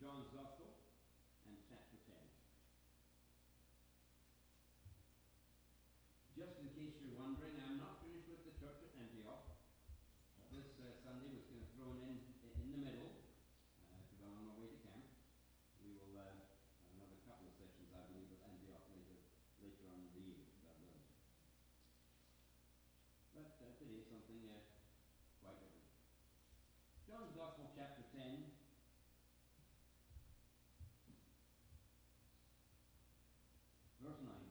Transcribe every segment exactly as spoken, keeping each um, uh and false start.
John's Gospel and chapter ten. Just in case you're wondering, I'm not finished with the church at Antioch. This uh, Sunday was kind of thrown in in the middle because uh, I'm on my way to camp. We will uh, have another couple of sessions, I believe, with Antioch later later on in the year, God willing. But uh, today something uh, quite different. John's Gospel, chapter ten. Verse nine.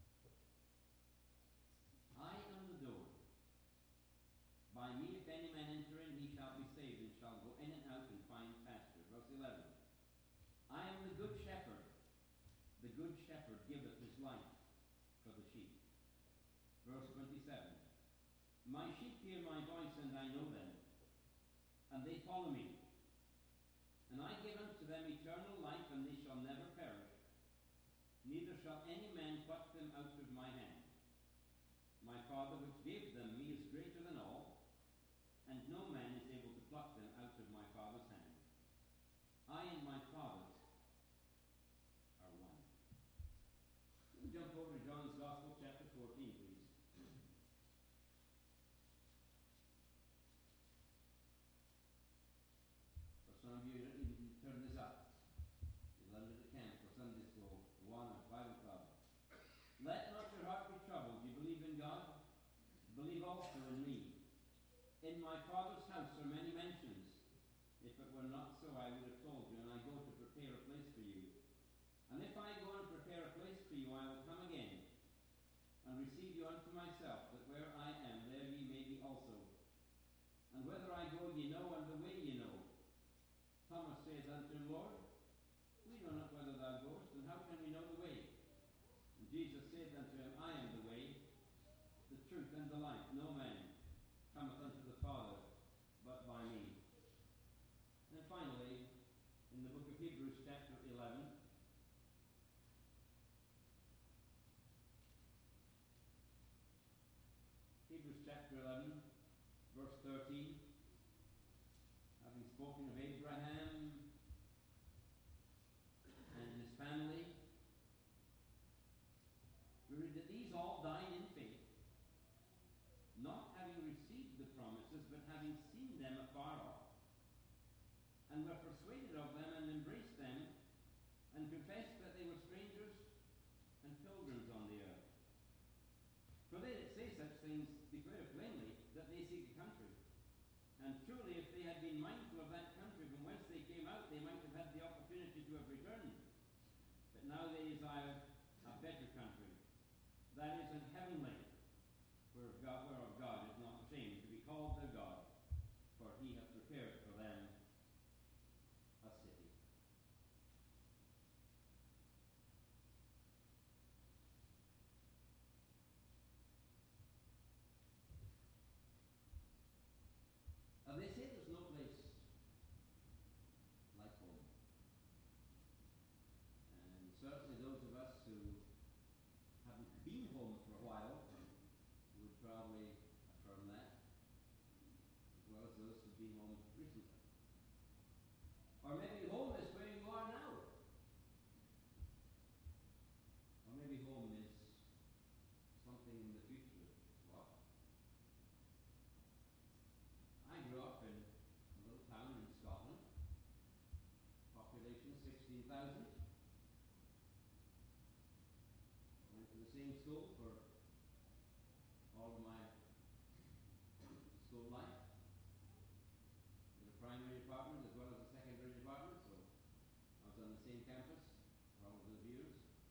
I am the door. By me, if any man enter in, he shall be saved, and shall go in and out and find pasture. Verse eleven. I am the good shepherd. The good shepherd giveth his life for the sheep. Verse twenty-seven. My sheep hear my voice, and I know them, and they follow me. And I give unto them eternal life, and they shall never perish, neither shall any man pluck them out of my hand. My Father which gave them me is greater than all, and no man is able to pluck them out of my Father's hand. I and my Father are one. We'll jump over to John's Gospel, chapter fourteen, please. For some of you, you don't even turn this up. You'll end at camp for Sunday school, one or Bible club. Let not your heart be troubled. You believe in God? Believe also in me. In my Father's house are many mansions. If it were not so, I would have told you, and I go to prepare a place for you. And if I go and prepare a place for you, I will come again and receive you unto myself, that where I am, there ye may be also. And whither I go, ye know, and the way ye know. Thomas says unto him, Lord, we know not whither thou goest, and how can we know the way? And Jesus said unto him, I am the way, the truth, and the life. No man cometh unto the Father but by me. And finally, in the book of Hebrews, chapter eleven, Hebrews chapter eleven, verse thirteen, having spoken of Abraham and his family, we read that these all died in faith, not having received the promises, but having seen them afar off, and were persuaded of them, and embraced them, and confessed that they were strangers and pilgrims on the earth. For they that say such things declare plainly that they seek a country. And truly, if they had been mindful of that country from whence they came out, they might have had the opportunity to have returned. But now they desire a better country, that is, an heavenly, where God, whereof God is not ashamed to be called their God, for he hath prepared for them a city. Now they say there's no place like home. And certainly those of us who haven't been home for a while would probably affirm that, as well as those who've been home recently. Or maybe home is where you are now. Or maybe home is something in the future. What? I grew up in a little town in Scotland, population sixteen thousand. Went to the same school for all of my school life. In the primary department as well as the secondary department, so I was on the same campus for all of those years.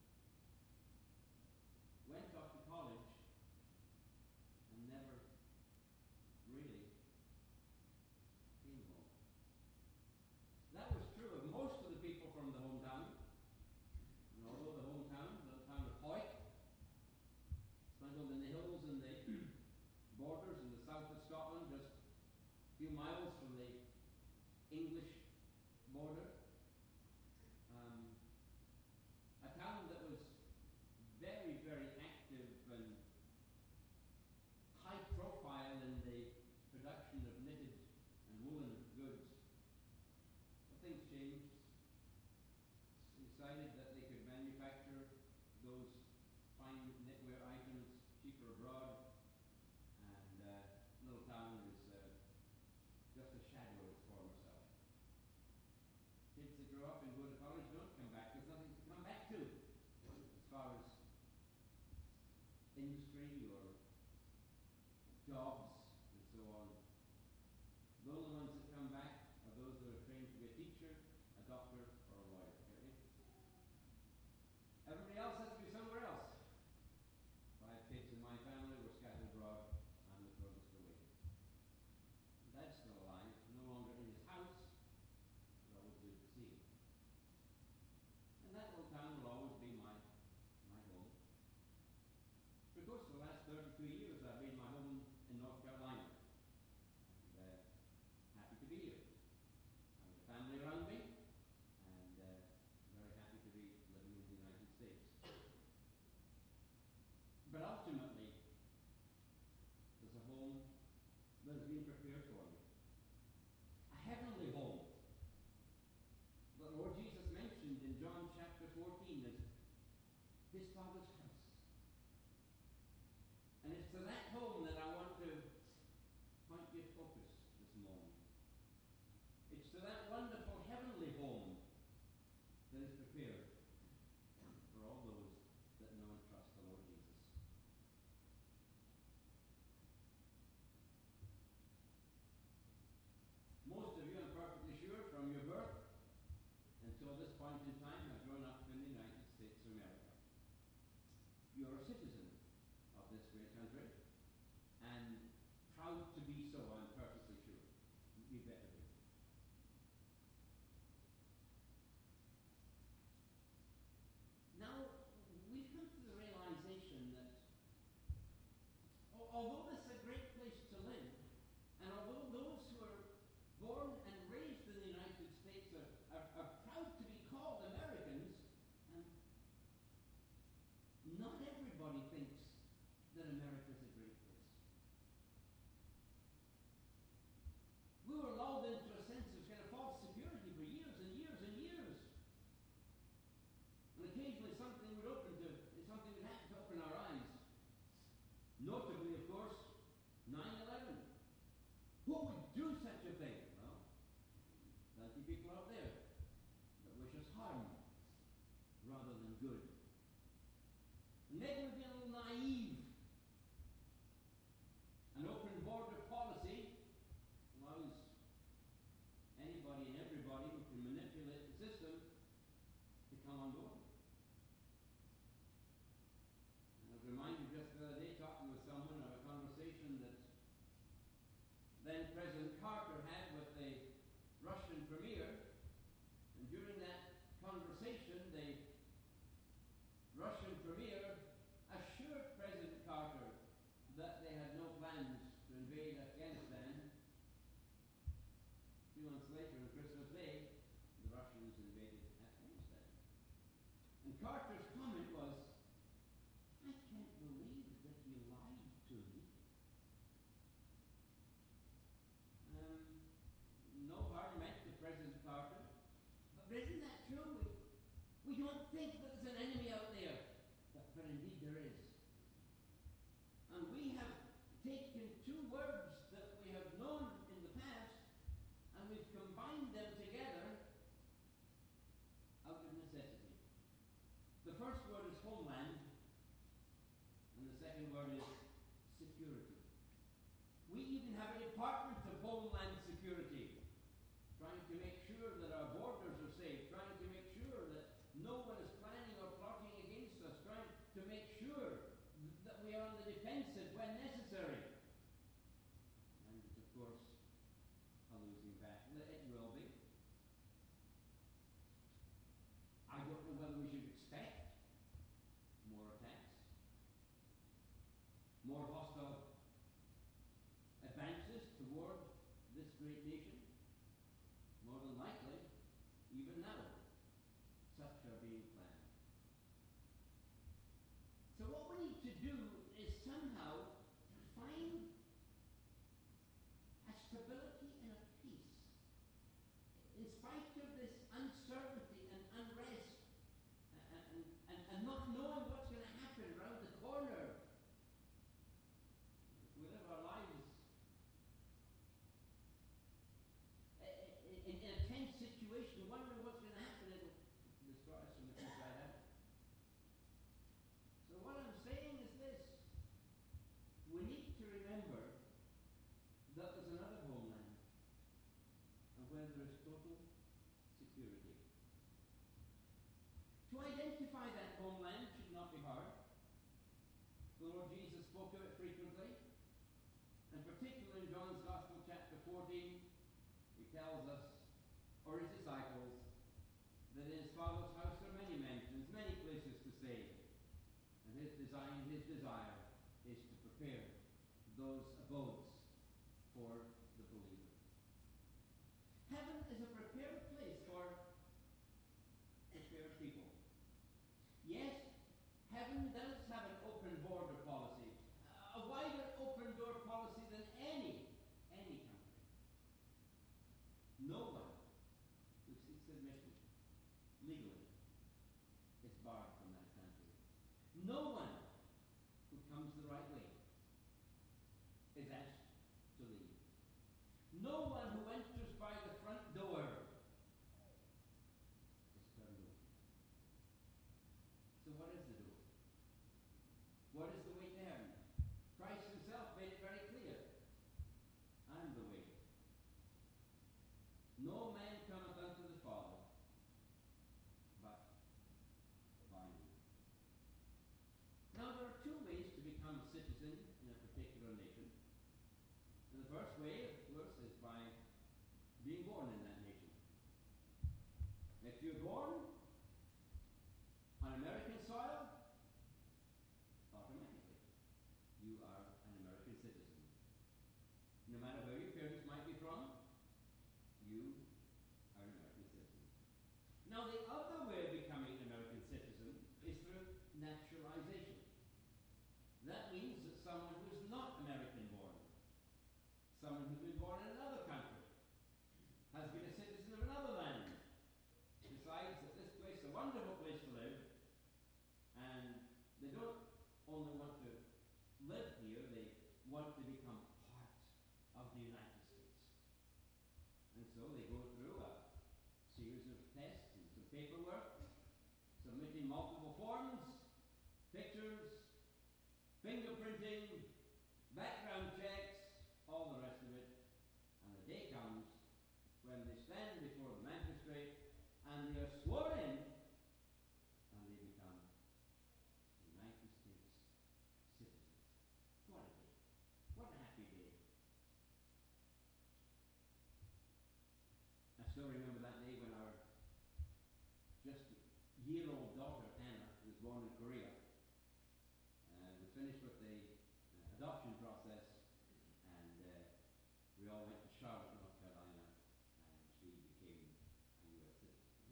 Went off to college and never really came home. That was true of most of the people from the hometown. And although the hometown, the town of Hawick, sprinkled in the hills and the borders in the south of Scotland, just a few miles from the English border, um, a town that was very, very active and high profile in the production of knitted and woolen goods. But things changed. industry, your jobs, and so on. The only ones that come back are those that are trained to be a teacher, a doctor, or a lawyer. Okay? Everybody else has to be somewhere else. Five kids in my family were scattered abroad. I'm the furthest away. Dad's still alive, no longer in his house, but always good to see him. And that little town will always be my my home. For of course, the last thirty-two years I've made my home in North Carolina. And uh, happy to be here. I have a family around me, and uh, very happy to be living in the United States. But ultimately, there's a home that has been prepared for me. A heavenly home. The Lord Jesus mentioned in John chapter fourteen as his Father's house. And it's to that home that I want to point your focus this morning. It's to that wonderful heavenly home that is prepared for all those that know and trust the Lord Jesus. Most of you, I'm perfectly sure, from your birth until this point in time, have grown up in the United States of America. You're a citizen of this great country, and proud to be so, I'm perfectly sure. You better be. Now, we've come to the realization that although this is a great place to live, and although those who are born and raised in the United States are, are, are proud to be called Americans, um, not everybody thinks that America is a great place. We were lulled into a sense of kind of false security for years and years and years. And occasionally something would open to, something would happen to open our eyes. Notably, of course, nine eleven. Who would do such a thing? Well, plenty of people out there that wish us harm rather than good. And maybe we've been a little naive. An open border policy allows anybody and everybody who can manipulate the system to come on board. And I was reminded just the other day, talking with someone, of a conversation that then President Carter had with the Russian premier. And during that conversation, the Russian premier assured President Carter that they had no plans to invade Afghanistan. Two months later, on Christmas Day, the Russians invaded Afghanistan. And Carter's comment was, I can't believe that you lied to me. Um, no harm meant to President Carter. But isn't that true? We, we don't think that there's an enemy out there. But, but indeed there is. And we have taken two words that we have known in the past, and we've combined them together out of necessity. The first word is homeland, and the second word is security. We even have a department of homeland security, trying to make sure that our borders are safe, trying to make sure that no one is planning or plotting against us, trying to make sure that we are on the defensive when necessary. And it's, of course, a losing battle. It will be. I don't know whether we should expect more attacks, more hostile advances toward this great nation. More than likely, even now, such are being planned. So what we need to do is somehow find a stability and a peace. In spite of this uncertainty and unrest and, and, and, and not knowing what's going to happen around the corner. If we live our lives in, in a tense situation, wondering what's going to happen, it'll destroy us from the inside out. So what I'm saying is this. total security. To identify that homeland should not be hard. The Lord Jesus spoke of it frequently, and particularly in John's Gospel, chapter fourteen, he tells us, or his disciples, that in his Father's house there are many mansions, many places to stay. And his design, his desire is to prepare those abodes for the believer. Heaven is a prepared place for prepared people. Yes, heaven does have an open border policy, a wider open door policy than any, any country. No one who seeks admission legally is barred from that country. No one who comes the right way is asked to leave. No one who enters by the front door is turned away. So what is the door? What is the way to heaven? Christ himself made it very clear. I am the way. No man cometh unto the Father but by me. Now there are two ways to become a citizen in a particular nation. And the first way, of course, is by being born in that nation. If you're born on American soil, automatically you are an American citizen. No matter where your parents might be from, you are an American citizen. Now the other way of becoming an American citizen is through naturalization. That means that someone who is not American born, someone who's been born in another country, has been a citizen of another land, decides that this place is a wonderful place to live, and they don't only want to live here, they want to become part of the United States. And so they go through a series of tests and some paperwork, submitting multiple forms, pictures, fingerprinting, background checks, all the rest of it. And the day comes when they stand before the magistrate and they are sworn in and they become United States citizens. What a day. What a happy day. I still remember that day when our just year-old daughter, Anna, who was born in Korea, uh, was finished with the uh, adoption process, and uh, we all went to Charlotte, North Carolina, and she became a U S citizen.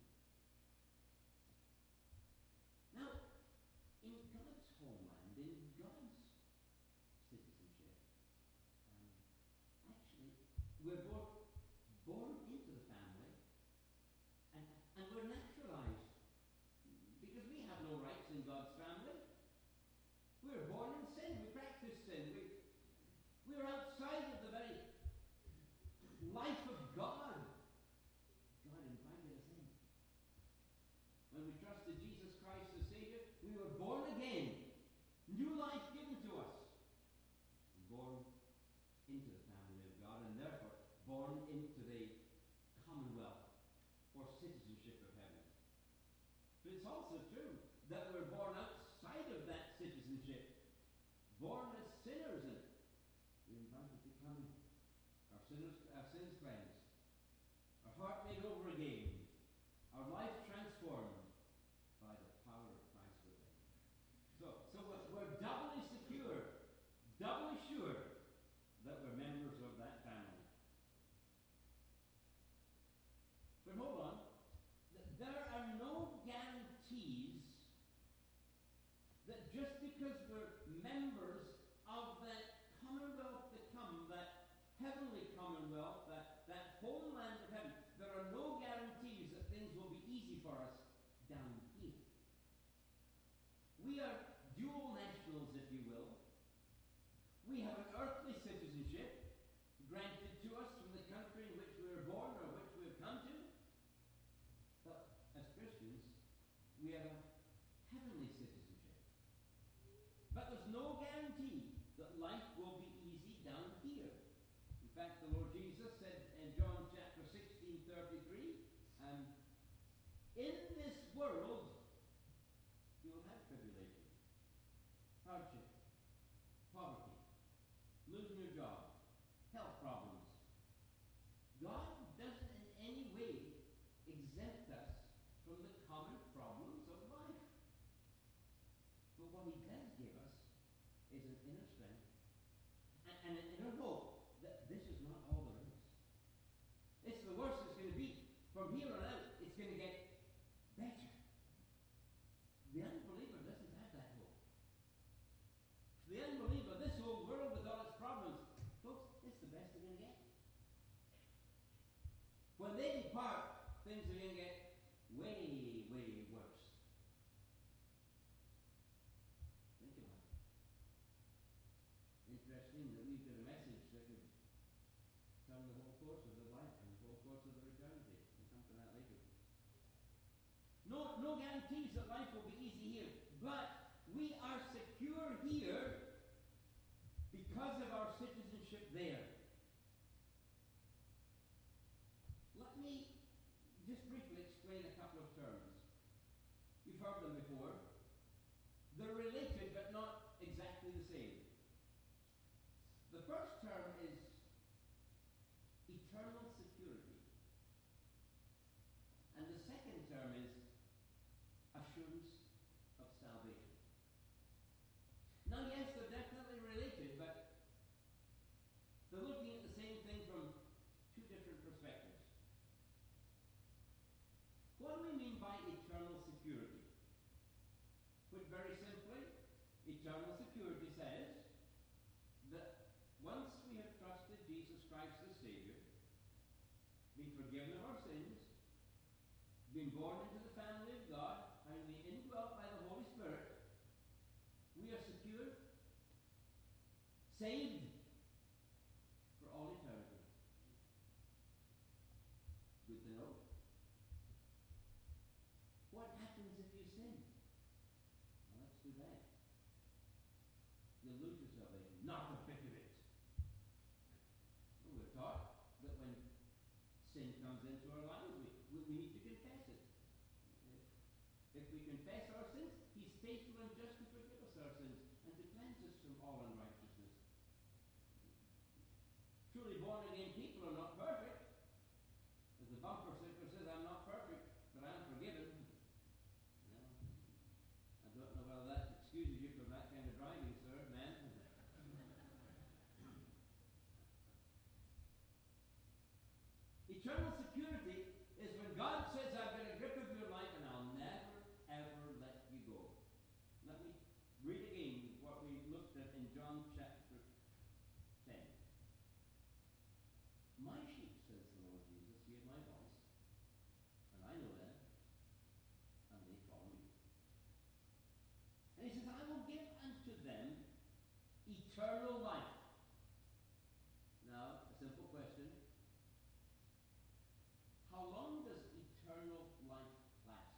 Now, in God's homeland, in God's citizenship, um, actually, we're both born into the family, and, and we're naturalized, because we have no rights in God's family. We're born in sin. We practice sin. We, we're outside of the very life of God. God invited us in. When we trusted Jesus Christ as Savior, we were born again. New life given to us. Born into the family of God, and therefore born into the commonwealth or citizenship of heaven. But it's also true that we're born outside of that citizenship, born as sinners, and we're invited to come in. Our sinners, our sins cleansed, our heart made over again, our life transformed by the power of Christ within. So, so we're, we're doubly secure, doubly sure that we're members of that family. But hold on, there are no guarantees that just because we're members of that commonwealth to come, that heavenly commonwealth, that, that homeland of heaven, there are no guarantees In this world, you will have tribulation, hardship, poverty, losing your job, health problems. God doesn't in any way exempt us from the common problems of life. But what he does give us is an inner strength and, and an inner hope that this is not all there is. It's the worst it's going to be. From here on out, it's going to get better. The unbeliever doesn't have that hope. The unbeliever, this whole world with all its problems, folks, it's the best they're going to get. When they depart, things are going to get way, way worse. Think about it. Interesting that we've got a message that could turn the whole course of the life and the whole course of their eternity. We'll come to that later. No, no guarantees that life will be easy here, but we are secure here because of our citizenship there. Let me just briefly explain a couple of terms. You've heard them before. They're related but not exactly the same. The first term is eternal security. And the second term is assurance of salvation. Now, yes, they're definitely related, but they're looking at the same thing from two different perspectives. What do we mean by eternal security? Put very simply, eternal security says that once we have trusted Jesus Christ as Savior, been forgiven of our sins, been born into the family of God, and been indwelt by the Holy Spirit, we are secure, saved for all eternity. Good to know. What happens if you sin? Well, that's too bad. You'll lose your salvation. Not a bit of it. Well, we're taught that when sin comes into our lives, we, we need to confess it. If, if we confess our sins, He's faithful and just to forgive us our sins and to cleanse us from all unrighteousness. Truly born again people are not perfect. As the bumper sticker says, I'm not perfect, but I'm forgiven. Well, I don't know whether that excuses you from that kind of driving, sir, man. Eternal security is when God says, I've got a grip of your life and I'll never, ever let you go. Let me read again what we looked at in John chapter ten. My sheep, says the Lord Jesus, hear my voice, and I know them, and they follow me. And He says, I will give unto them eternal life. Now, a simple question. How long does eternal life last?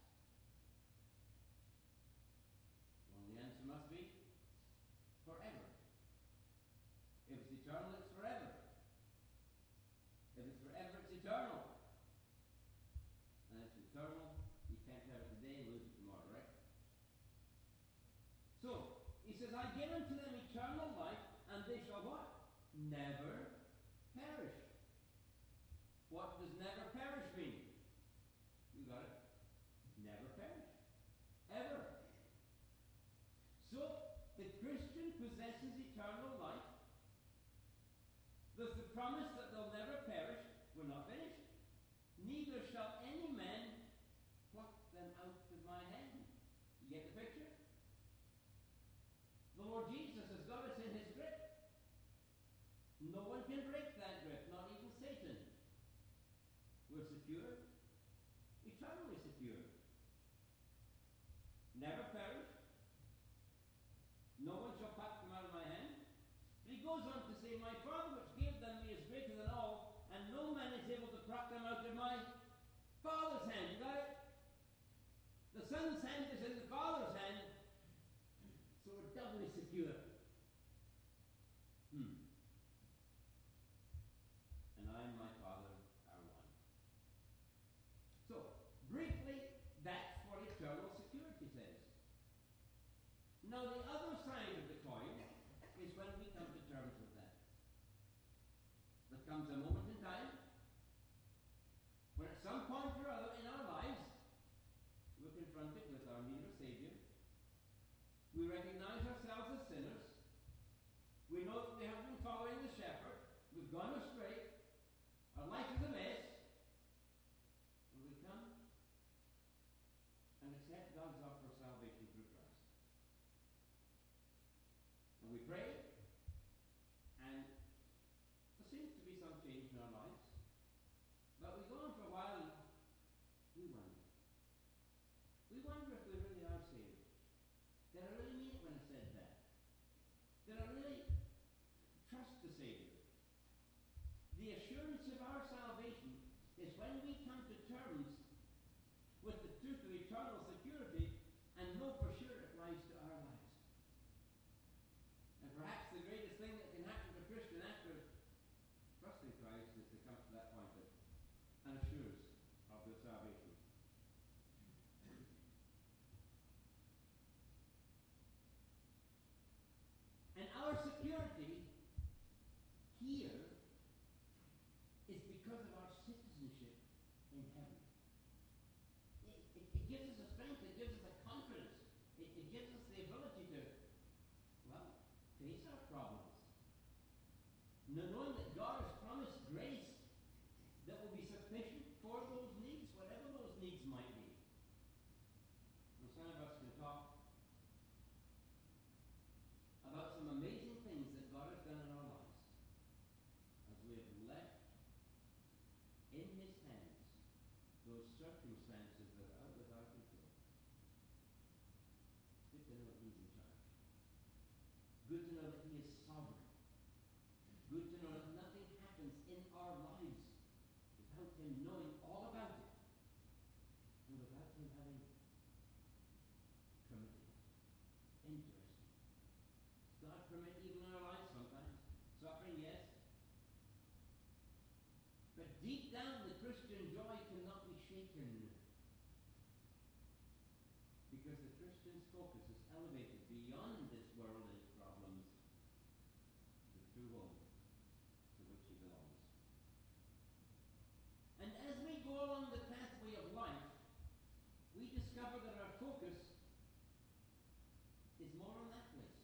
Well, the answer must be forever. If it's eternal, it's forever. If it's forever, it's eternal. And if it's eternal, you can't have it today and lose it tomorrow, right? So, He says, I give unto them eternal life, and they shall what? Never perish. What does never perish mean? You got it? Never perish. Ever. So, the Christian possesses eternal life. There's the promise that they'll never perish. We're not finished. Neither shall any man pluck them out of my hand. You get the picture? The Lord Jesus has got us in His grip. No one can break that grip, not even Satan. We're secure, eternally secure. Never perish. No one shall pluck them out of my hand. But He goes on to say, my Father which gave them me is greater than all, and no man is able to pluck them out of my Father's hand. You got it? The Son's hand is in the Father's hand, so we're doubly secure. Hmm. And I and my Father are one. So, briefly, Now, the other side of the coin is when we come to terms with that. There comes a moment in time when at some point or other in our lives we're confronted with our need of a Saviour. We recognize ourselves as sinners. We know that we haven't been following the shepherd. We've gone astray. Our life is a mess. And we come and accept God's offer of salvation through Christ. And we pray, and there seems to be some change in our lives. But we go on for a while and we wonder. We wonder if we really are saved. Did I really mean it when I said that? Did I really trust the Saviour? The assurance of our salvation is when we come to terms with the truth of eternal security and know for sure it applies to our lives. And perhaps the greatest thing that can happen to a Christian after trusting Christ is to come to that point of an assurance of their salvation. And our security here is because of our citizenship in heaven. It, it, it gives us a strength, it gives us a confidence, it, it gives us the ability to, well, face our problems. Now, knowing that God has promised grace that will be sufficient for those needs, whatever those needs might be. And some of us can talk about some amazing things that God has done in our lives as we have left in His hands those circumstances that are out of our control. It's good to know that He's in charge. Good to know that He is sovereign. Good to know that nothing happens in our lives without Him knowing all about it and without Him having permitted it. Interesting. God permit even in our lives sometimes. Suffering, yes. But deep down, the Christian joy cannot be shaken. Because the Christian's focus is elevated beyond this world and its problems to the true home to which he belongs. And as we go along the pathway of life, we discover that our focus is more on that place.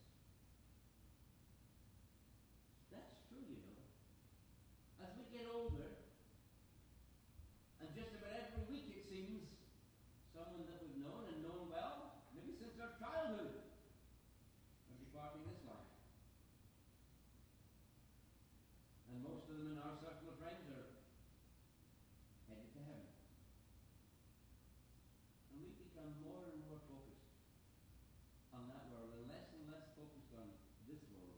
That's true, you know. As we get older, and just about every week it seems, someone that we've known and known well, maybe since our childhood, are departing this life. And most of them in our circle of friends are headed to heaven. And we become more and more focused on that world and less and less focused on this world.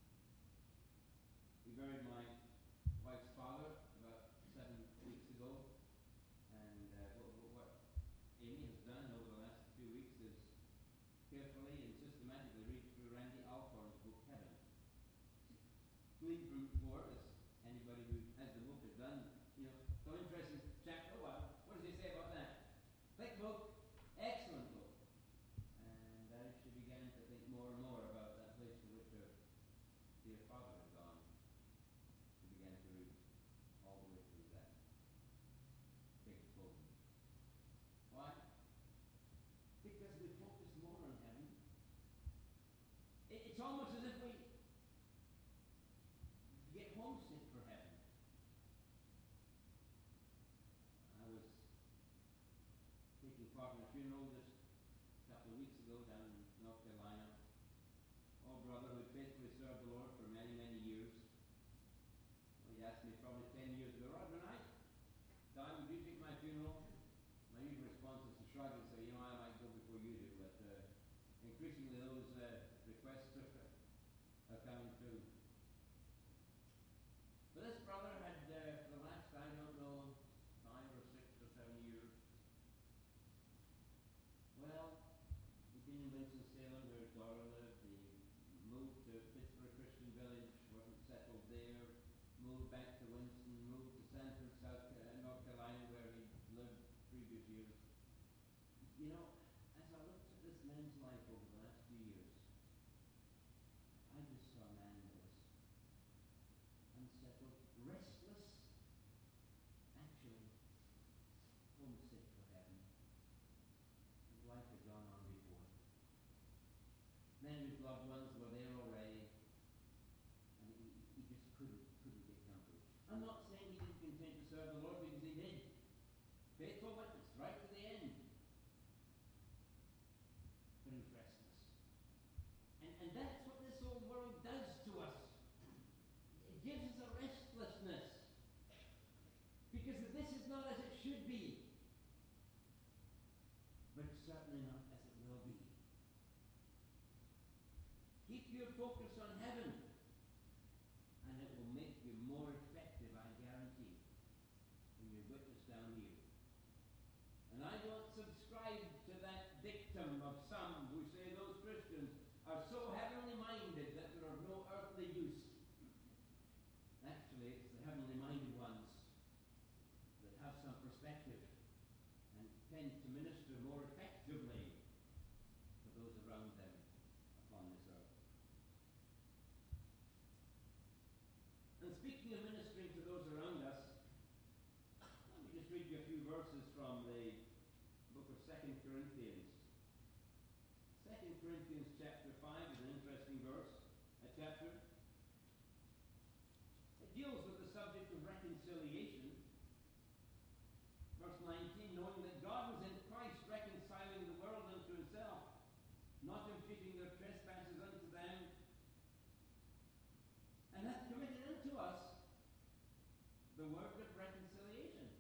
We buried my wife's father about seven weeks ago, and uh, what, what Amy has done over the last few weeks is carefully and systematically read through Randy Alcorn's book, Heaven. Glean from before, as anybody who has the book has done, you know, some interesting chapter. Oh, wow, what does he say about that? Thick book, excellent book. And as she began to think more and more about that place to which her dear father had gone, she began to read all the way through that big book. Why? Because we focus more on heaven. It, it's almost as if we get homesick for heaven. I was taking part in a funeral just a couple of weeks ago down in North Carolina. Old brother who had faithfully served the Lord for many, many years. Well, he asked me probably ten years ago, Rod, when I die, would you take my funeral? My usual response is to shrug and say, you know, I might go before you do, but uh, increasingly those uh, requests are, are coming through. But this brother had, uh, for the last, I don't know, five or six or seven years, well, he'd been in Winston-Salem where his daughter lived. He moved to Pittsburgh Christian Village, wasn't settled there, moved back to Winston, moved to Sanford, South uh, North Carolina, where he lived previous years. You know, as I looked at this man's life over the last few years, serve the Lord because he did. Faithful witness, right to the end. But he was restless. And, and that's what this old world does to us. It gives us a restlessness. Because this is not as it should be. But certainly not as it will be. Keep your focus on heaven, and it will make you more effective, I guarantee, in your witness down here. And I don't subscribe to that dictum of some who say those Christians are so heavenly minded that they're of no earthly use. Actually, it's the heavenly minded ones that have some perspective and tend to minister more effectively to those around them upon this earth. And speaking of ministering to those around us, let me just read you a few verses from the book of Second Corinthians. Second Corinthians chapter five is an interesting verse, a chapter. It deals with the subject of reconciliation. Verse nineteen, knowing that God was in Christ reconciling the world unto himself, not imputing their trespasses unto them, and hath committed unto us the word of reconciliation.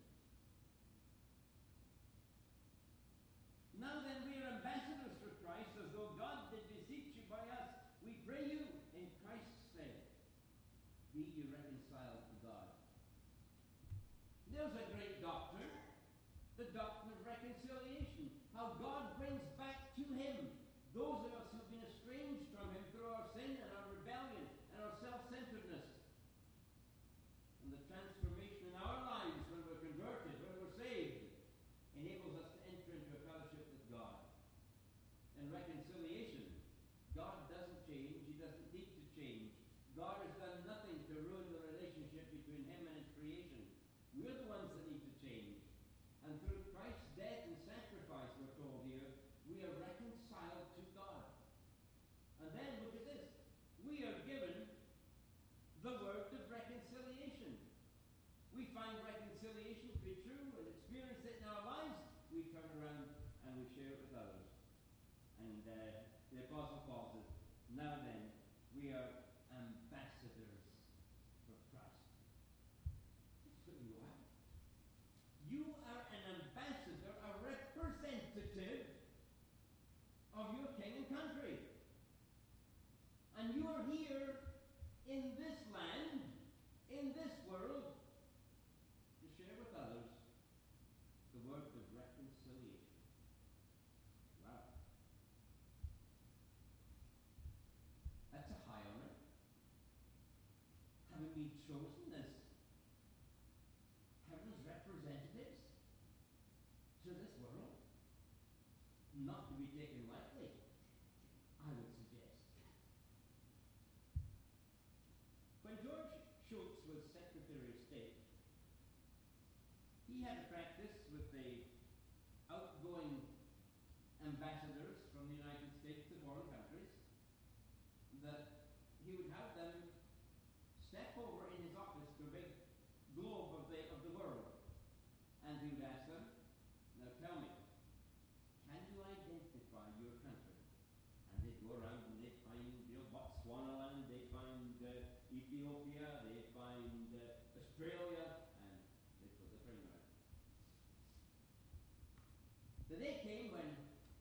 Now then, we are ambassadors for Christ, as though God did beseech you by us. We pray you, in Christ's sake, be ye reconciled to God. There's a great doctrine, the doctrine of reconciliation. How God brings back to him those of us who've been estranged from him through our sin and our rebellion and our self-centeredness. And the transformation in our lives when we're converted, when we're saved, enables us to enter into a fellowship with God. And reconciliation, God doesn't change, he doesn't need to change. God has done nothing to ruin the relationship between him and his creation. We're the ones that need to change. And through Christ's death and sacrifice, we're told here, we are reconciled to God. And then look at this. We are given the word of reconciliation. We find reconciliation to be true and experience it in our lives. We turn around and we share it with others. And uh, the Apostle Paul says, now then, we are ambassadors for Christ. That's what you are. You are an ambassador, a representative of your king and country. And you are here in this land, in this world, to share with others the word of reconciliation. Wow. That's a high honor. Having been chosen as heaven's representatives to this world, not to be taken lightly, I would suggest. When George Shultz was Secretary of State, he had a practice with the outgoing ambassadors from the United States to foreign countries that he would have them step over in his office to a big globe of the, of the world, and he would ask them, now tell me, can you identify your country? And they'd go around and they'd find, you know, Botswana, they'd find uh, Ethiopia, they'd find uh, Australia, and they'd put the finger out. The day came when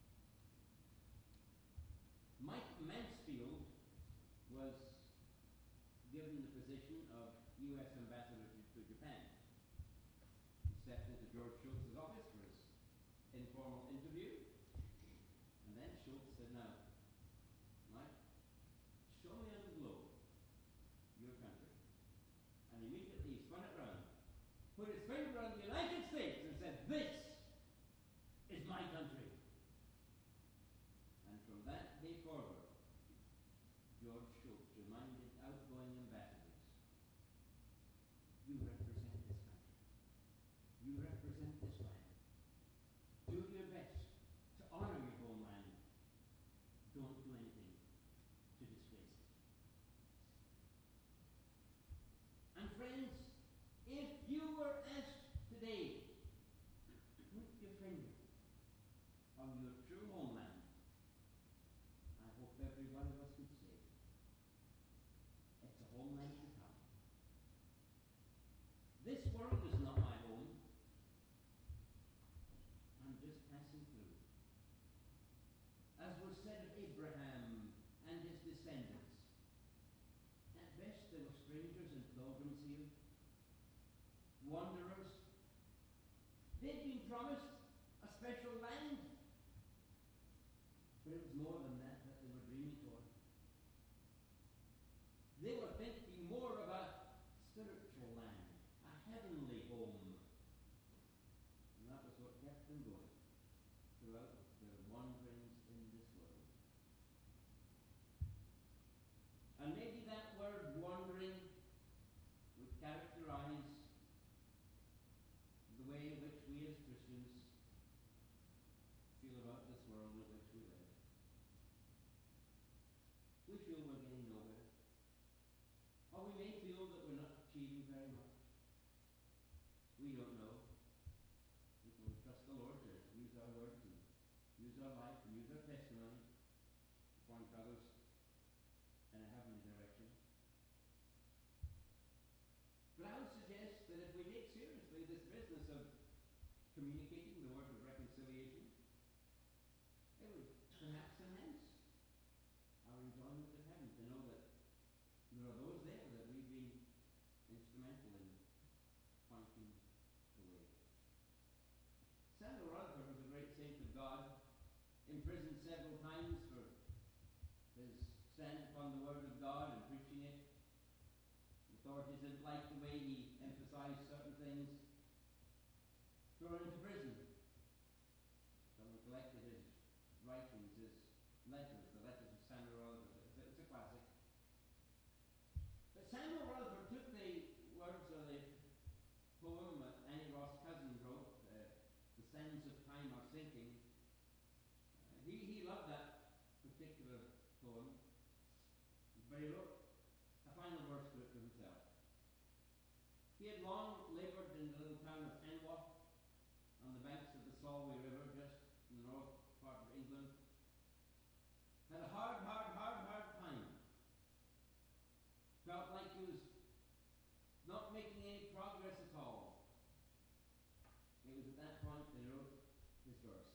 Mike Mansfield was given the position of U S Ambassador to, to Japan. He stepped into George Shultz's office for his informal interview, and then Shultz said, now, Mike, show me on the globe your country. And immediately he spun it round, put his finger on the United States and said, this is my country. And from that day forward, George Shultz reminded outgoing ambassadors, you represent this country. You represent this land. Do your best to honor your homeland strangers and pilgrims here, wanderers. They'd been promised a special land, but it was more than that that they were dreaming for. They were thinking more of a spiritual land, a heavenly home. And that was what kept them going throughout their wanderings in this world. And maybe that word wandering would characterize the way in which we as Christians feel about this world in which we live. We feel we're getting nowhere. Or we may feel that we're not achieving very much. We don't know. We can trust the Lord to use our words and use our life and use our testimony to point others in a heavenly direction. But I would suggest that if we take seriously this business of communicating the word of reconciliation, it would perhaps enhance our enjoyment of heaven to know that there are those there that we've been instrumental in pointing the way. Samuel Rutherford was a great saint of God, imprisoned several times for his stand upon the word of God and preaching it. The authorities didn't like the way he emphasized certain things. Thrown into prison. Someone collected his writings, his letters, the letters of Samuel Rutherford. It's a, it's a classic. But Samuel Rutherford took the words of the poem that Annie Ross Cousin wrote, uh, The Sands of Time Are Sinking. Uh, he, he loved that particular poem, but he wrote a final verse to it for himself. He had long laboured in the little town of Anwoth on the banks of the Solway River, just in the north part of England. Had a hard, hard, hard, hard time. Felt like he was not making any progress at all. It was at that point that he wrote this verse.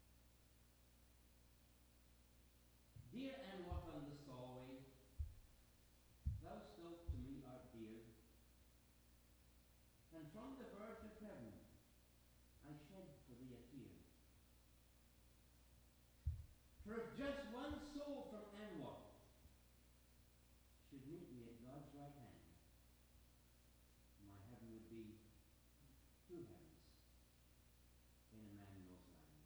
Dear Anwoth on the Solway, thou still to me art dear, and from the verge of heaven I shed for thee a tear. For if just one soul from Anwoth should meet me at God's right hand, my heaven would be two heavens in Emmanuel's land.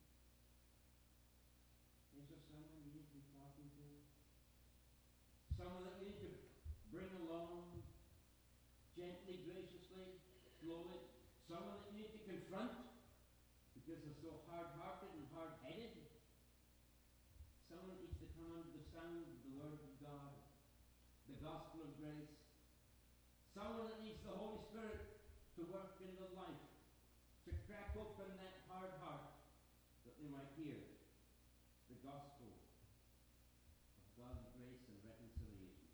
Is there someone you need to be talking to? Someone that you need to bring along gently, graciously, slowly? Someone that you need to confront because they're so hard-hearted and hard-headed? Someone that needs to come under the sound of the Word of God, the gospel of grace. Someone that needs the Holy Spirit to work in the life, to crack open that hard heart that they might hear the gospel of God's grace and reconciliation.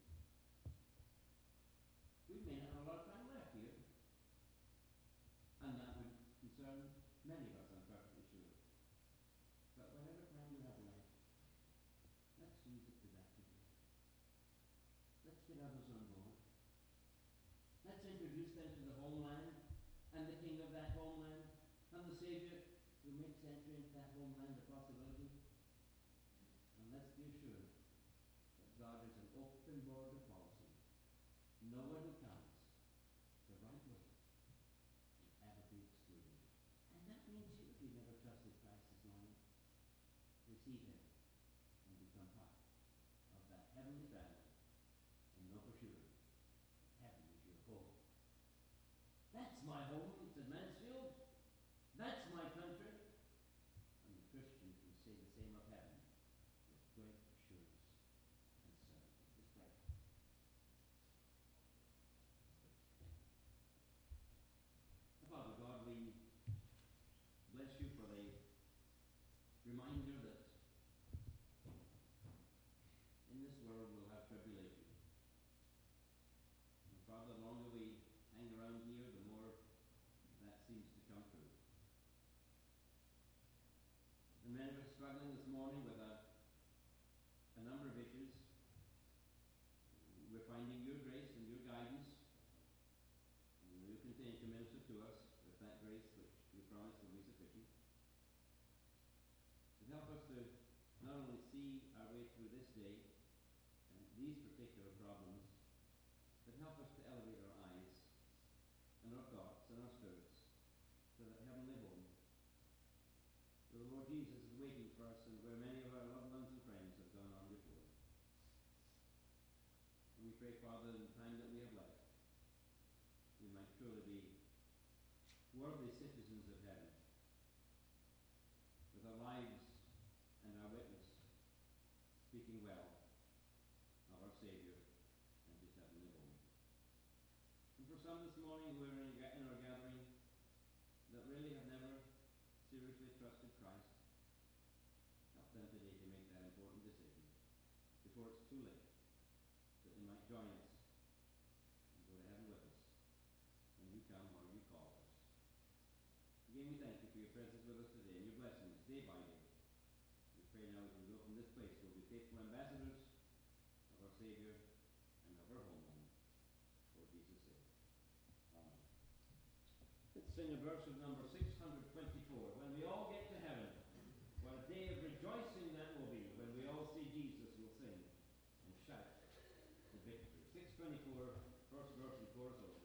We may not have a lot of time left here, and that would concern many of us, I'm perfectly sure. But whatever time we have left, let's use it productively. Let's get others on board. Let's introduce them to the homeland and the King of that homeland and the Savior who makes entry into that homeland a possibility. And let's be assured that God is an open border policy. No one who comes the right way will ever be excluded. And that means you, if you've never trusted Christ this morning, receive Him and become part of that heavenly family. And know for sure, heaven is your home. That's my home, said Mansfield. That's my country. And the Christian can say the same of heaven with great assurance and certainty. Let's pray. Father God, we bless you for the reminder that in this world we'll have tribulation. And Father, the longer we hang around here, the more that seems to come true. And many of us struggling this morning with a, a number of issues. We're finding your grace and your guidance to us with that grace which we promise will be sufficient. And help us to not only see our way through this day and these particular problems, but help us to elevate our eyes and our thoughts and our spirits to that heavenly home where the Lord Jesus is waiting for us and where many of our loved ones and friends have gone on before. And we pray, Father, in the time that we have left, we might truly be worthy citizens of heaven, with our lives and our witness speaking well of our Saviour and his heavenly home. And for some this morning who are in, in our gathering that really have never seriously trusted Christ, help them today to make that important decision before it's too late, that they might join us and go to heaven with us when you come or you call us. Again, we thank you for your presence with us today and your blessings day by day. We pray now as we go from this place, we'll be faithful ambassadors of our Saviour and of our homeland, for Jesus' sake. Amen. Let's sing a verse of number six hundred twenty-four. When we all get to heaven, what a day of rejoicing that will be. When we all see Jesus, we'll sing and shout the victory. six twenty-four, first verse and chorus.